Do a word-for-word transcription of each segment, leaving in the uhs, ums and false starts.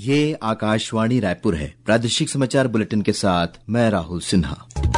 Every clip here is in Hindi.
ये आकाशवाणी रायपुर है। प्रादेशिक समाचार बुलेटिन के साथ मैं राहुल सिन्हा।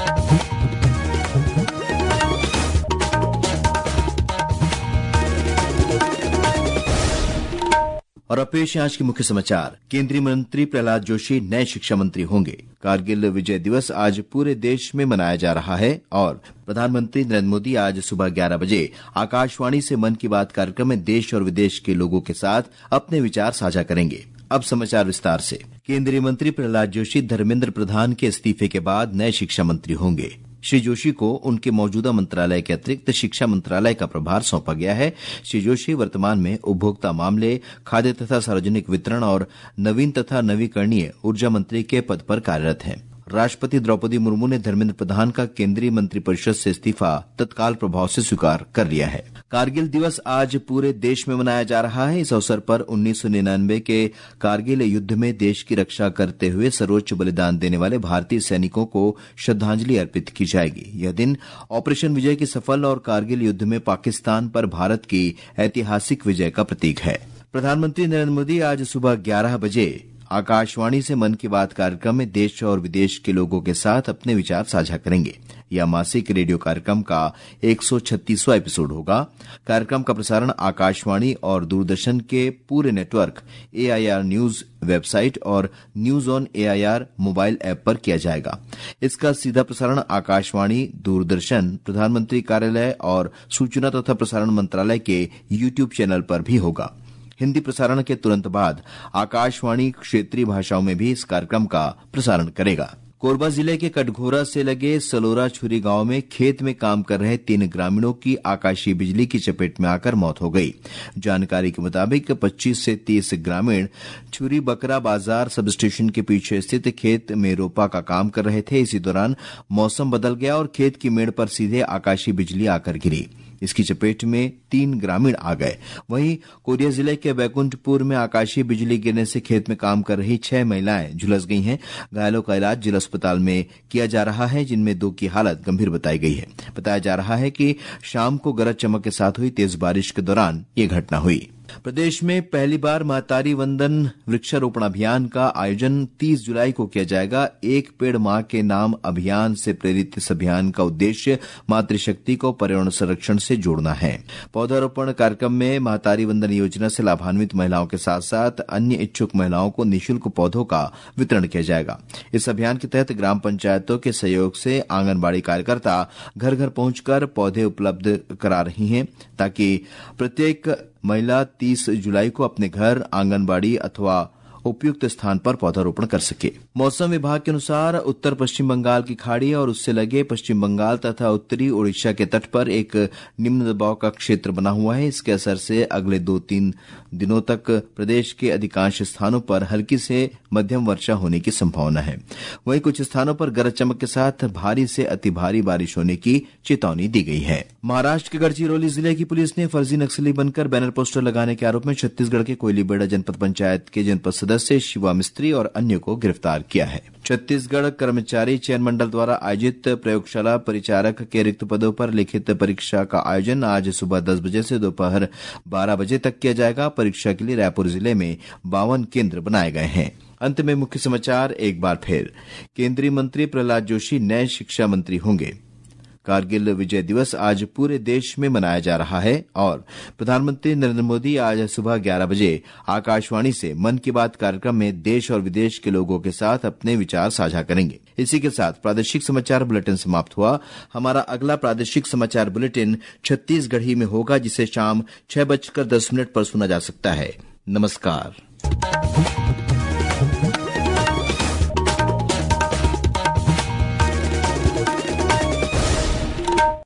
और अब पेश है आज के मुख्य समाचार। केंद्रीय मंत्री प्रहलाद जोशी नए शिक्षा मंत्री होंगे। कारगिल विजय दिवस आज पूरे देश में मनाया जा रहा है और प्रधानमंत्री नरेंद्र मोदी आज सुबह ग्यारह बजे आकाशवाणी से मन की बात कार्यक्रम में देश और विदेश के लोगों के साथ अपने विचार साझा करेंगे। अब समाचार विस्तार से। केंद्रीय मंत्री प्रहलाद जोशी धर्मेंद्र प्रधान के इस्तीफे के बाद नए शिक्षा मंत्री होंगे। श्री जोशी को उनके मौजूदा मंत्रालय के अतिरिक्त शिक्षा मंत्रालय का प्रभार सौंपा गया है। श्री जोशी वर्तमान में उपभोक्ता मामले, खाद्य तथा सार्वजनिक वितरण और नवीन तथा नवीकरणीय ऊर्जा मंत्री के पद पर कार्यरत हैं। राष्ट्रपति द्रौपदी मुर्मू ने धर्मेंद्र प्रधान का केंद्रीय मंत्रिपरिषद से इस्तीफा तत्काल प्रभाव से स्वीकार कर लिया है। कारगिल दिवस आज पूरे देश में मनाया जा रहा है। इस अवसर पर उन्नीस सौ निन्यानवे के कारगिल युद्ध में देश की रक्षा करते हुए सर्वोच्च बलिदान देने वाले भारतीय सैनिकों को श्रद्धांजलि अर्पित की जाएगी। यह दिन ऑपरेशन विजय की सफल और कारगिल युद्ध में पाकिस्तान पर भारत की ऐतिहासिक विजय का प्रतीक है। प्रधानमंत्री नरेंद्र मोदी आज सुबह ग्यारह बजे आकाशवाणी से मन की बात कार्यक्रम में देश और विदेश के लोगों के साथ अपने विचार साझा करेंगे। यह मासिक रेडियो कार्यक्रम का एक सौ छत्तीसवां एपिसोड होगा। कार्यक्रम का प्रसारण आकाशवाणी और दूरदर्शन के पूरे नेटवर्क एआईआर न्यूज वेबसाइट और news on AIR mobile app पर किया जाएगा। इसका सीधा प्रसारण आकाशवाणी, दूरदर्शन, प्रधानमंत्री कार्यालय और सूचना तथा प्रसारण मंत्रालय के यूट्यूब चैनल पर भी होगा। हिंदी प्रसारण के तुरंत बाद आकाशवाणी क्षेत्रीय भाषाओं में भी इस कार्यक्रम का प्रसारण करेगा। कोरबा जिले के कटघोरा से लगे सलोरा छुरी गांव में खेत में काम कर रहे तीन ग्रामीणों की आकाशीय बिजली की चपेट में आकर मौत हो गई। जानकारी के मुताबिक पच्चीस से तीस ग्रामीण छुरी बकरा बाजार सब स्टेशन के पीछे स्थित खेत में रोपा का काम कर रहे थे। इसी दौरान मौसम बदल गया और खेत की मेड़ पर सीधे आकाशीय बिजली आकर गिरी। इसकी चपेट में तीन ग्रामीण आ गए। वहीं कोरिया जिले के बैकुंठपुर में आकाशीय बिजली गिरने से खेत में काम कर रही छह महिलाएं झुलस गई हैं। घायलों का इलाज जिला अस्पताल में किया जा रहा है, जिनमें दो की हालत गंभीर बताई गई है। बताया जा रहा है कि शाम को गरज चमक के साथ हुई तेज बारिश के दौरान ये घटना हुई। प्रदेश में पहली बार महतारी वंदन वृक्षारोपण अभियान का आयोजन तीस जुलाई को किया जाएगा। एक पेड़ मां के नाम अभियान से प्रेरित इस अभियान का उद्देश्य मातृशक्ति को पर्यावरण संरक्षण से जोड़ना है। पौधारोपण कार्यक्रम में महतारी वंदन योजना से लाभान्वित महिलाओं के साथ साथ अन्य इच्छुक महिलाओं को निःशुल्क पौधों का वितरण किया जाएगा। इस अभियान के तहत ग्राम पंचायतों के सहयोग से आंगनबाड़ी कार्यकर्ता घर घर पहुंचकर पौधे उपलब्ध करा रही हैं, ताकि प्रत्येक महिला तीस जुलाई को अपने घर, आंगनबाड़ी अथवा उपयुक्त स्थान पर पौधारोपण कर सके। मौसम विभाग के अनुसार उत्तर पश्चिम बंगाल की खाड़ी और उससे लगे पश्चिम बंगाल तथा उत्तरी ओडिशा के तट पर एक निम्न दबाव का क्षेत्र बना हुआ है। इसके असर से अगले दो तीन दिनों तक प्रदेश के अधिकांश स्थानों पर हल्की से मध्यम वर्षा होने की संभावना है। वहीं कुछ स्थानों पर गरज चमक के साथ भारी से अति भारी बारिश होने की चेतावनी दी गई है। महाराष्ट्र के गढ़चिरौली जिले की पुलिस ने फर्जी नक्सली बनकर बैनर पोस्टर लगाने के आरोप में छत्तीसगढ़ के कोयलीबेड़ा जनपद पंचायत के जनपद सदस्य शिवा मिस्त्री और अन्य को गिरफ्तार किया है। छत्तीसगढ़ कर्मचारी चयन मंडल द्वारा आयोजित प्रयोगशाला परिचारक के रिक्त पदों पर लिखित परीक्षा का आयोजन आज सुबह दस बजे से दोपहर बारह बजे तक किया जाएगा। परीक्षा के लिए रायपुर जिले में बावन केंद्र बनाए गए हैं। अंत में मुख्य समाचार एक बार फिर। केंद्रीय मंत्री प्रहलाद जोशी नए शिक्षा मंत्री होंगे। कारगिल विजय दिवस आज पूरे देश में मनाया जा रहा है और प्रधानमंत्री नरेंद्र मोदी आज सुबह ग्यारह बजे आकाशवाणी से मन की बात कार्यक्रम में देश और विदेश के लोगों के साथ अपने विचार साझा करेंगे। इसी के साथ प्रादेशिक समाचार बुलेटिन समाप्त हुआ। हमारा अगला प्रादेशिक समाचार बुलेटिन छत्तीसगढ़ी में होगा, जिसे शाम छह बजकर दस मिनट पर सुना जा सकता है। नमस्कार।